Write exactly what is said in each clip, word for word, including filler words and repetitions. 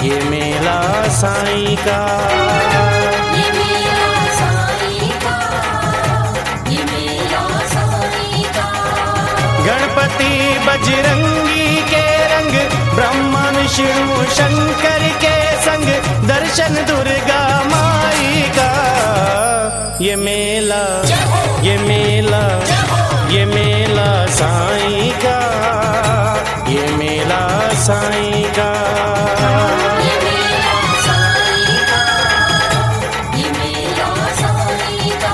ये मेला साईं का, ये मेला साईं का, ये मेला साईं का। गणपति बजरंगी के रंग, ब्रह्मा विष्णु शंकर के संग, दर्शन दुर्गा माई का। ये मेला, ये मेला, ये मेला साईं का, ये मेला साईं का। ये मेला साईं का, ये मेला साईं का।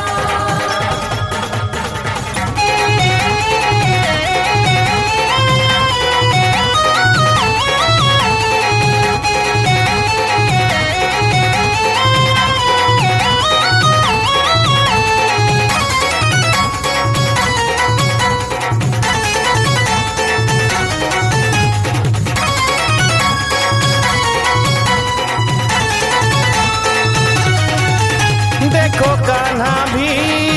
देखो कान्हा भी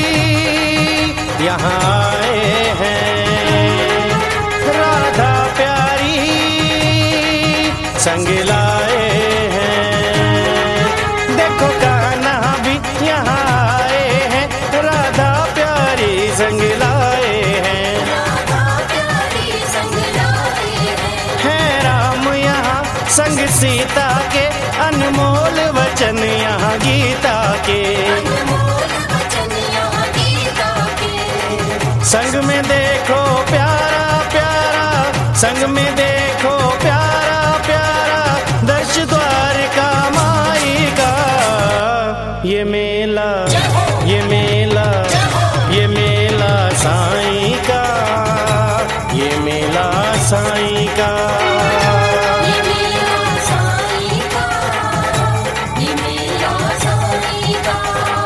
यहाँ आए हैं, राधा प्यारी संग लाए हैं। देखो कान्हा भी यहाँ आए हैं, राधा प्यारी संग लाए हैं। राधा प्यारी संग लाए हैं। है राम यहाँ संग सीता के, अनमोल वचन यहाँ गीता के। अनमोल वचन यहाँ गीता के। संग में देखो प्यारा प्यारा, संग में देखो प्यारा प्यारा, दर्श द्वारका माई का। ये मेला, ये मेला, ये मेला साईं का, ये मेला साईं का। ये मेला साईं का, ये मेला साईं का।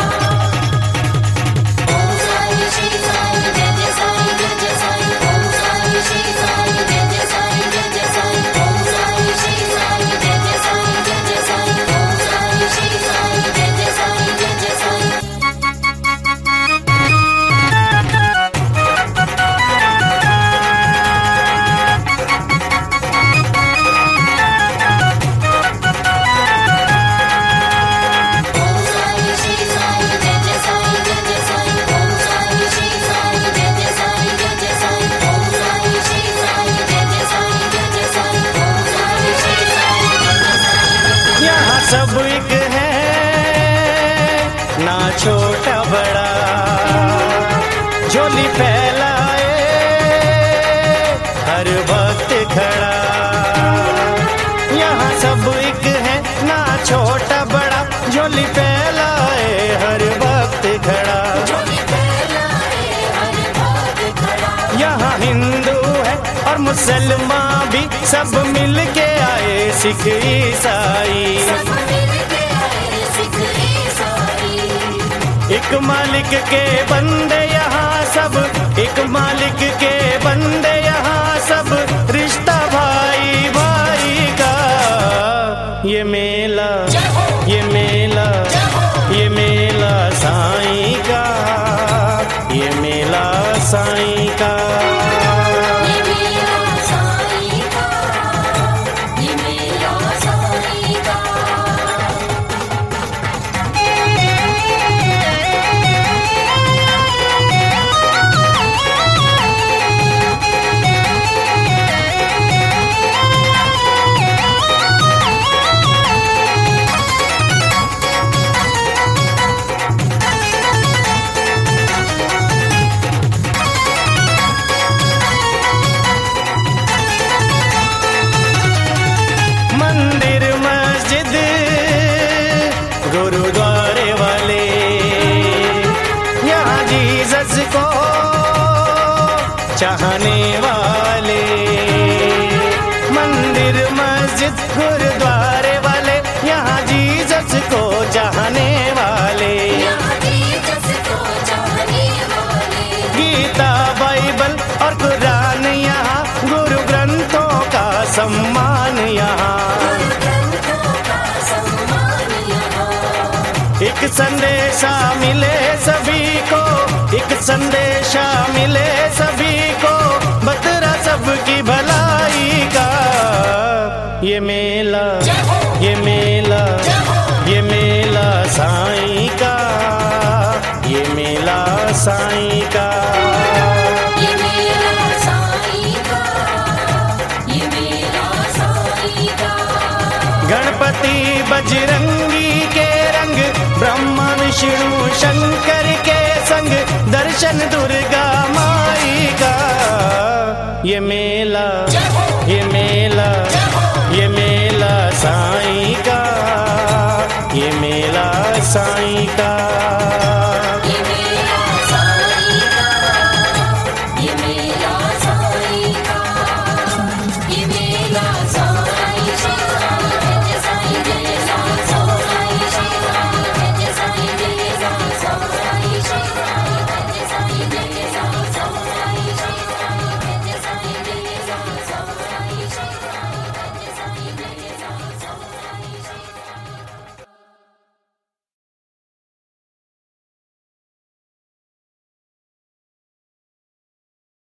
ओम साईं श्री साईं जय जय साईं जय जय साईं। ओम साईं श्री साईं जय जय साईं जय जय साईं। ओम साईं श्री साईं जय जय साईं जय जय साईं। ओम साईं श्री साईं जय जय साईं जय जय साईं। ओम साईं श्री साईं जय जय साईं जय जय साईं। ओम साईं श्री साईं जय जय साईं जय जय साईं। ओम साईं श्री साईं जय जय साईं जय जय साईं। ओम साईं श्री साईं जय जय साईं। यहाँ सब एक है, ना छोटा बड़ा, झोली फैलाए हर वक्त खड़ा। यहाँ सब एक है, ना छोटा बड़ा, झोली फैलाए हर वक्त खड़ा। झोली फैलाए हर वक्त खड़ा। यहाँ हिंदू है और मुसलमान भी, सब मिल के आए सिख ईसाई। सब मिल के आए सिख ईसाई। एक मालिक के बंदे यहाँ सब, एक मालिक के बंदे यहाँ सब, रिश्ता भाई भाई का। ये मेला, ये मेला, ये मेला साईं का, ये मेला साईं का। ये मेला साईं का, ये मेला साईं का। मंदिर मस्जिद गुरुद्वारे वाले, यहाँ जीसस को चाहने वाले। मंदिर मस्जिद गुरुद्वारे वाले, यहाँ जीसस को चाहने वाले। यहाँ जीसस को चाहने वाले। गीता बाइबल और कुरान यहाँ, गुरु ग्रंथों का सम्मान यहाँ। ग्रंथों का सम्मान यहाँ। एक संदेशा मिले सभी को, एक संदेशा मिले सभी को, बतरा सबकी भलाई का। ये मेला, मेला, ये मेला, ये मेला साईं का, ये मेला साईं का। ये मेला साईं का, ये मेला साईं का। गणपति बजरंगी के रंग, ब्रह्मा विष्णु शंकर के संग, दर्शन दुर्गा माई का। ये मेला